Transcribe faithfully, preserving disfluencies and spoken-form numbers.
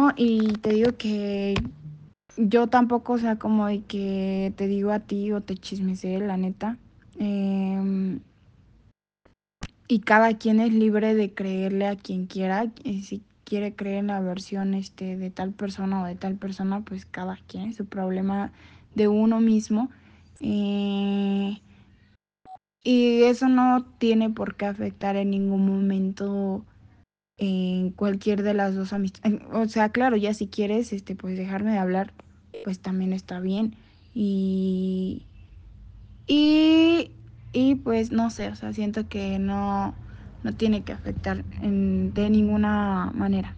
no, y te digo que yo tampoco, o sea, como de que te digo a ti o te chismesé, la neta. Eh, y cada quien es libre de creerle a quien quiera. Y si quiere creer en la versión este, de tal persona o de tal persona, pues cada quien es su problema de uno mismo. Eh, y eso no tiene por qué afectar en ningún momento en cualquier de las dos amistades. O sea, claro, ya si quieres, este, pues dejarme de hablar, pues también está bien. Y, y, y pues no sé, o sea, siento que no, no tiene que afectar en, de ninguna manera.